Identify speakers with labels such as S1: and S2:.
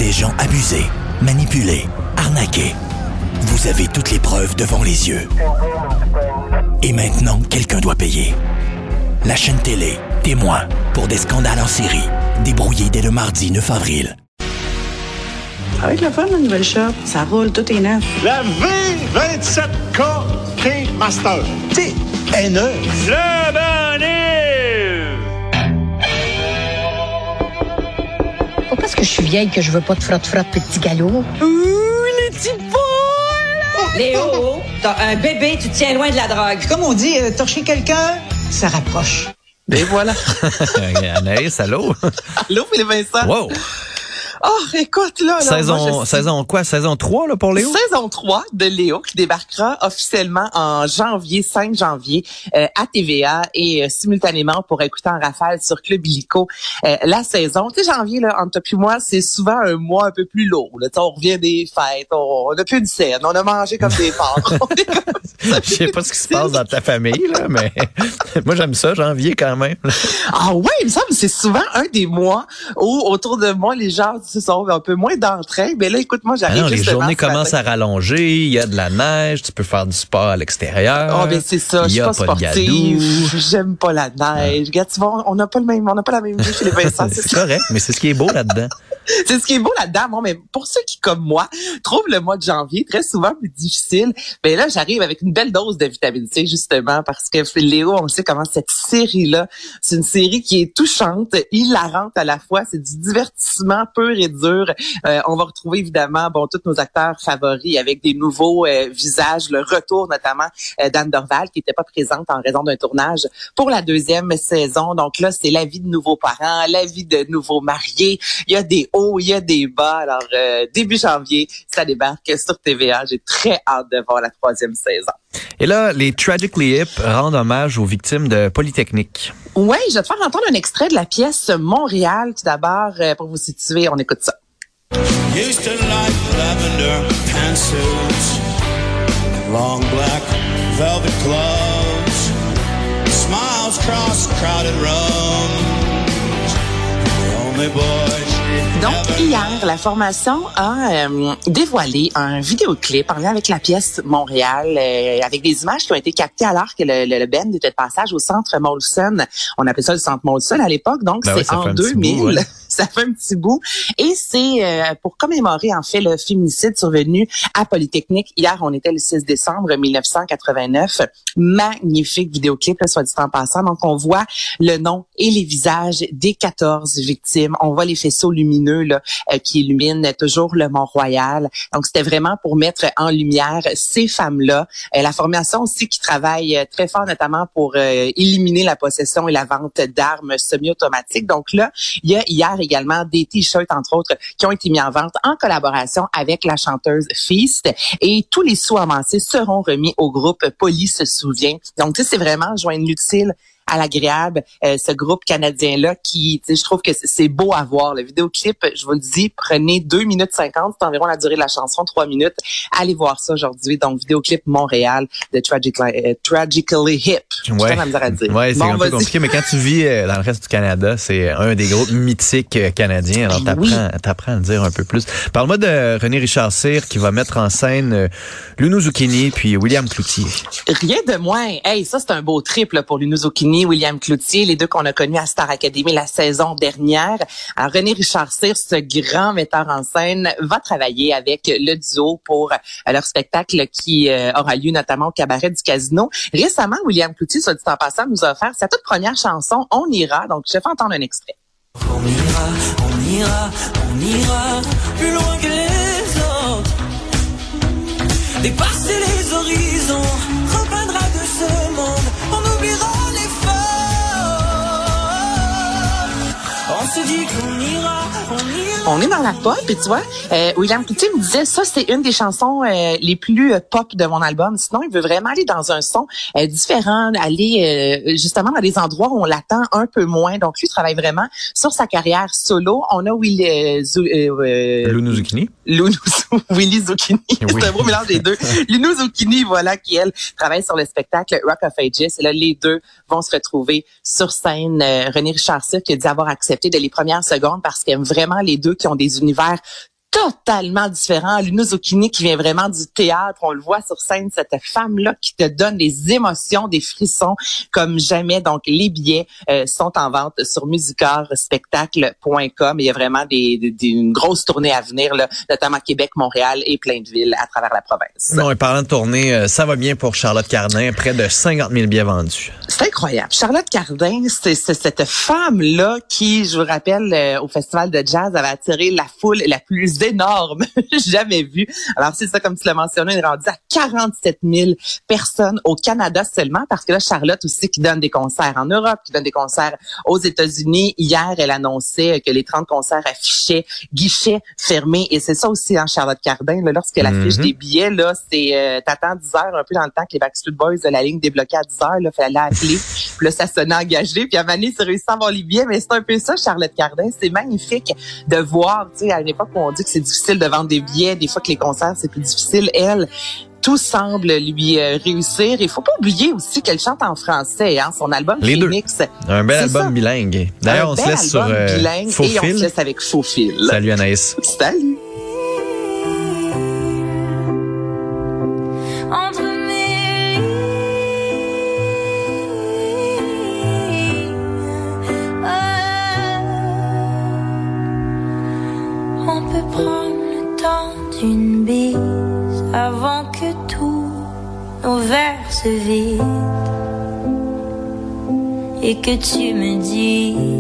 S1: des gens abusés, manipulés, arnaqués. Vous avez toutes les preuves devant les yeux. Et maintenant, quelqu'un doit payer. La chaîne télé, témoin, pour des scandales en série, débrouillés dès le mardi 9 avril.
S2: Ça va être le fun, la nouvelle shop. Ça roule, tout est neuf.
S3: La V27K King Master. Tu sais, est neuve.
S4: Le
S5: Pas parce que je suis vieille que je veux pas de frotte-frotte petit galop.
S2: Les petits poules!
S6: Léo, t'as un bébé, tu te tiens loin de la drogue.
S2: Comme on dit, torcher quelqu'un, ça rapproche.
S7: Et voilà. Anaïs, allô?
S2: Allô, Philippe Vincent?
S7: Wow!
S2: Oh, écoute, là.
S7: Saison quoi? Saison 3, là, pour Léo?
S2: Saison 3 de Léo qui débarquera officiellement en janvier, 5 janvier, à TVA et simultanément pour écouter en rafale sur Club Illico la saison. Tu sais, janvier, là, entre toi et moi, c'est souvent un mois un peu plus lourd. Là. On revient des fêtes, on a plus de scène, on a mangé comme des porcs.
S7: Je sais pas ce qui se passe dans ta famille, là, mais moi, j'aime ça, janvier, quand même.
S2: Ah ouais, il me semble que c'est souvent un des mois où, autour de moi, les gens se sont un peu moins d'entrain. Mais là, écoute, moi, j'arrive
S7: les journées commencent à rallonger, il y a de la neige, tu peux faire du sport à l'extérieur.
S2: Ah, ben c'est ça, je suis pas sportive, j'aime pas la neige. Regarde, tu vois, on n'a pas la même vie chez les Vincent.
S7: C'est correct, mais c'est ce qui est beau là-dedans.
S2: C'est ce qui est beau là-dedans. Bon, mais pour ceux qui, comme moi, trouvent le mois de janvier très souvent plus difficile, ben là, j'arrive avec une belle dose de vitamine C, justement, parce que Léo, on sait comment cette série-là, c'est une série qui est touchante, hilarante à la fois. C'est du divertissement pur et dur. On va retrouver, évidemment, tous nos acteurs favoris avec des nouveaux visages. Le retour, notamment, d'Anne Dorval, qui n'était pas présente en raison d'un tournage pour la 2e saison. Donc là, c'est la vie de nouveaux parents, la vie de nouveaux mariés. Il y a des hauts, il y a des bas. Alors, début janvier, ça débarque sur TVA. J'ai très hâte de voir la 3e saison.
S7: Et là, les Tragically Hip rendent hommage aux victimes de Polytechnique.
S2: Oui, je vais te faire entendre un extrait de la pièce Montréal, tout d'abord, pour vous situer. On écoute ça.
S8: Used to like lavender pantsuits, long black velvet gloves, smiles cross crowded rooms, the only boy.
S2: Donc, hier, la formation a dévoilé un vidéoclip en lien avec la pièce Montréal, avec des images qui ont été captées alors que le band était de passage au centre Molson. On appelait ça le centre Molson à l'époque, donc c'est en 2000. Bout, ouais. Ça fait un petit bout. Et c'est pour commémorer, en fait, le féminicide survenu à Polytechnique. Hier, on était le 6 décembre 1989. Magnifique vidéoclip, là, soit dit en passant. Donc, on voit le nom et les visages des 14 victimes. On voit les faisceaux lumineux là, qui illuminent toujours le Mont-Royal. Donc, c'était vraiment pour mettre en lumière ces femmes-là. La formation aussi qui travaille très fort, notamment pour éliminer la possession et la vente d'armes semi-automatiques. Donc là, il y a hier également des t-shirts, entre autres, qui ont été mis en vente en collaboration avec la chanteuse Feast. Et tous les sous amassés seront remis au groupe Police se souvient. Donc, tu sais, c'est vraiment joindre l'utile à l'agréable, ce groupe canadien-là qui, tu sais, je trouve que c'est beau à voir. Le vidéoclip, je vous le dis, prenez 2 minutes 50, c'est environ la durée de la chanson, 3 minutes. Allez voir ça aujourd'hui. Donc, vidéoclip Montréal de Tragically Hip.
S7: Ouais.
S2: J'ai la misère à dire.
S7: Ouais, c'est un peu compliqué, mais quand tu vis dans le reste du Canada, c'est un des groupes mythiques canadiens. Alors, t'apprends à le dire un peu plus. Parle-moi de René Richard Cyr qui va mettre en scène Luno Zucchini puis William Cloutier.
S2: Rien de moins. Hey, ça, c'est un beau trip là, pour Luno Zucchini, William Cloutier, les deux qu'on a connus à Star Academy la saison dernière. Alors, René Richard Cyr, ce grand metteur en scène, va travailler avec le duo pour leur spectacle qui aura lieu notamment au Cabaret du Casino. Récemment, William Cloutier, soit dit en passant, nous a offert sa toute première chanson, On ira. Donc, je vais entendre un extrait.
S9: On ira, on ira, on ira plus loin que les autres. Dépasser les horizons, repeindra de ce monde, on oubliera les fautes. On se dit qu'on ira, on ira.
S2: On est dans la pop, et tu vois, William Cloutier me disait, ça, c'est une des chansons les plus pop de mon album. Sinon, il veut vraiment aller dans un son différent, aller justement dans des endroits où on l'attend un peu moins. Donc, lui, il travaille vraiment sur sa carrière solo. On a
S7: Luno Zucchini.
S2: Willy Zucchini.
S7: Oui.
S2: C'est un beau mélange des deux. Luno Zucchini, voilà, qui, elle, travaille sur le spectacle Rock of Ages. Et là, les deux vont se retrouver sur scène. René Richard Cyr qui a dit avoir accepté dès les premières secondes parce qu'il aime vraiment les deux qui ont des univers totalement différent. Luna Zucchini qui vient vraiment du théâtre. On le voit sur scène, cette femme-là qui te donne des émotions, des frissons comme jamais. Donc, les billets sont en vente sur musicorspectacle.com. Il y a vraiment une grosse tournée à venir, là, notamment Québec, Montréal et plein de villes à travers la province.
S7: Non, et parlant de tournée, ça va bien pour Charlotte Cardin. Près de 50 000 billets vendus.
S2: C'est incroyable. Charlotte Cardin, c'est cette femme-là qui, je vous rappelle, au Festival de jazz, avait attiré la foule la plus énorme jamais vue. Alors, c'est ça, comme tu l'as mentionné, elle est rendue à 47 000 personnes au Canada seulement, parce que là, Charlotte aussi qui donne des concerts en Europe, qui donne des concerts aux États-Unis. Hier, elle annonçait que les 30 concerts affichaient guichets fermés. Et c'est ça aussi, hein, Charlotte Cardin, là, lorsqu'elle affiche des billets, là, c'est t'attends 10 heures, un peu dans le temps que les Backstreet Boys de la ligne débloquée à 10 heures, là, fallait appeler. Puis là, ça sonnait engagé. Puis à Mané, c'est réussi à avoir les billets. Mais c'est un peu ça, Charlotte Cardin. C'est magnifique de voir, tu sais, à une époque où on dit que c'est difficile de vendre des billets, des fois que les concerts, c'est plus difficile. Elle, tout semble lui réussir. Il faut pas oublier aussi qu'elle chante en français, hein, son album
S7: les
S2: Phoenix.
S7: Deux. Un bel album bilingue. D'ailleurs, on se laisse sur
S2: bilingue,
S7: Faux
S2: et
S7: Fil.
S2: on se laisse avec Faux Fil.
S7: Salut Anaïs.
S2: Salut.
S9: Entre mes on peut prendre le temps d'une bise avant que tous nos verres se vident et que tu me dis